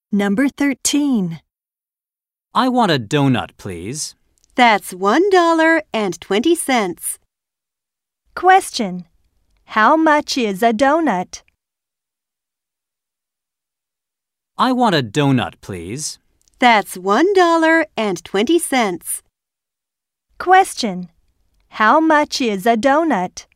Number 13. I want a donut, please. That's $1.20. Question. How much is a donut? I want a donut, please. That's $1.20. Question. How much is a donut?